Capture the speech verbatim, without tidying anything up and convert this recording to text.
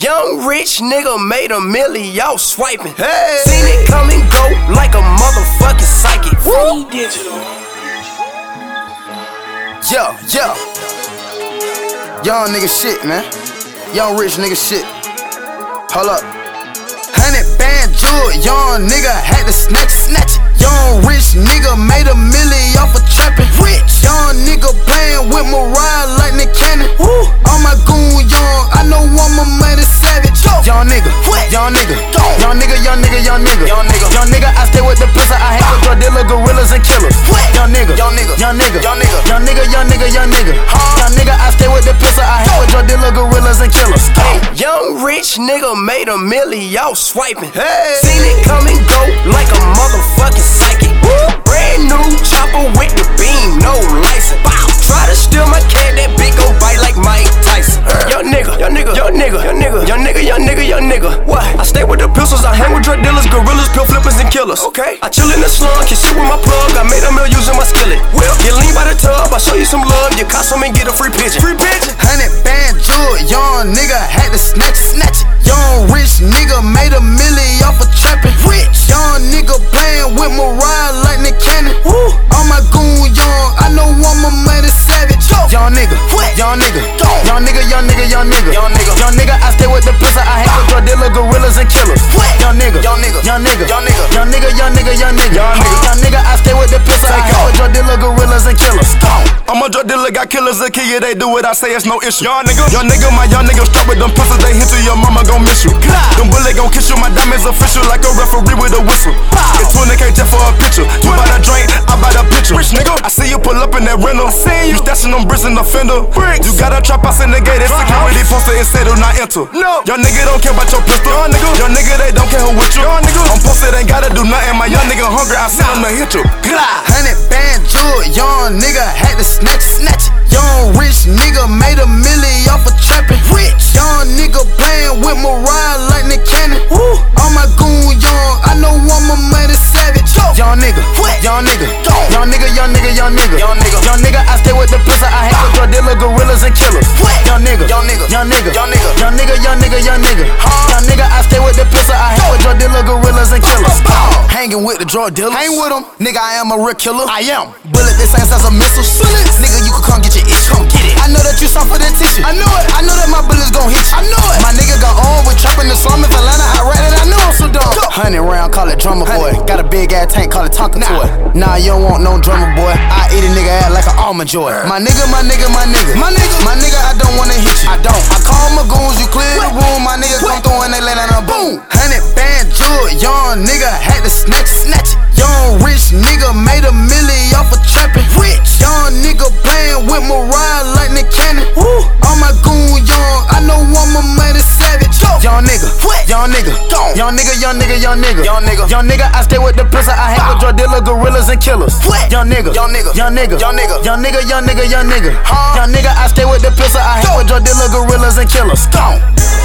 Young rich nigga made a milli, y'all swiping. Hey. Seen it come and go like a motherfucking psychic. Free digital. Yo, yo. Young nigga shit, man. Young rich nigga shit. Hold up. Hundred band jewel, young nigga had to snatch it, snatch it. Young rich nigga made a milli off of trapping. Rich. Young nigga playing with Mariah like Nick Cannon. Woo. All my goon young, I know I'm a mighty savage. Yo. Young nigga, what? Young nigga, Go. Young nigga, young nigga, young nigga, young nigga, young nigga. I stay with the pistol, I hang with drug dealer, gorillas and killers. What? Young nigga, young nigga, young nigga, young nigga, young nigga, young nigga, young nigga. Huh? Young nigga, I stay with the pistol, I hang with drug dealer, gorillas and killers. Hey, young rich nigga made a milli, y'all swiping. Hey. Seen it come and go like a motherfucking psychic. Woo. Brand new chopper with the beam, no license. Bow. Try to steal my cat, that bitch gon' bite like Mike Tyson. Uh. Young nigga, young nigga, young nigga, young nigga, young nigga, young nigga, young nigga. What? I stay with the pistols, I hang with drug dealers, gorillas, pill flippers, and killers. Okay. I chill in the slum, can shit with my plug. I made a meal using my skillet. Well, you lean by the tub, I show you some love. You caught some and get a free pigeon. Free pigeon. Hundred band jewel, young nigga had to snatch it, snatch it. Young rich nigga made a milli off of trapping. Rich. Young nigga playing with Mariah like Nick Cannon. Woo. All my goon young, I know I'm a mighty savage. Yo. Young nigga, what? Young nigga, Go. Young nigga, young nigga, young nigga, young nigga, young nigga. I stay with the pistol, I hang with drug dealer, gorillas and killers. What? Young nigga, young nigga, young nigga, young nigga, young nigga, young nigga, young nigga, young nigga, young nigga. I stay with the pistol, I hang with drug dealer, gorillas and killers. I'm a drug dealer, got killers a kill you, they do what I say, it's no issue. Young nigga, young nigga, my young nigga strap with them pistols, they hit you, your mama gon' miss you. Them bullets gon' kiss you, my diamonds official like a referee with a whistle. Get twenty K just for a picture. You buy that drink, I buy that picture. Rich nigga, I see you pull up in that rental. You stashing them bricks in the fender. You got a trap house in the gate, it's security posted and say do not enter. No, young nigga don't care about your pistol. Young nigga, young nigga they don't care who with you. Young nigga, I'm posted, ain't gotta do nothing. My young nigga hungry, I send him to hit you. Hundred band jewel, young nigga had to snatch it, snatch it. Young rich nigga made a milli off of trapping. Rich. Young nigga playing with Mariah like Nick Cannon. Woo. All my goon young, I know I'm a mighty savage. Yo. Young nigga, what? Young nigga, Go. Young nigga, young nigga, young nigga, young nigga, young nigga. I stay with the pistol, I hang with drug dealer, gorillas and killers. What? Young nigga, young nigga, young nigga, young nigga, young nigga, young nigga, young nigga. Huh? Young nigga, I stay with the pistol, I hang with drug dealer, gorillas and killers. Hanging with the drug dealers, hang with them, nigga. I am a real killer. I am. Bullet this ain't as a missile. Bullets. Nigga, you can come get your itch. Come get it. I know that you suffer that tissue. I know it. I know that my bullets gon' hit you. I know it. My nigga got on with trapping the slum in Atlanta. I read it. I know I'm so dumb. Hundred round, call it drummer boy. Got a big ass tank, call it Tonka nah. toy. Nah, you don't want no drummer boy. I eat a nigga ass like an almond joy. My nigga, my nigga, my nigga, my nigga, my nigga. I don't wanna hit you. I don't. I call my goons, you clear the room. My niggas come through and they lay down a boom. Hundred band jewel, young nigga had to snatch it, snatch it. Young rich nigga made a milli off of trapping. Rich. Young nigga playing with Mariah like Nick Cannon. Woo. All my goon young, I know I'm a mighty savage. Yo. Young nigga, what? Young nigga, Go. Young nigga, young nigga, young nigga, young nigga, young nigga. I stay with the pistol, I hang with drug dealer, gorillas and killers. What? Young nigga, young nigga, young nigga, young nigga, young nigga, young nigga, young nigga. Huh? Young nigga, I stay with the pistol, I hang with drug dealer, gorillas and killers. Gone.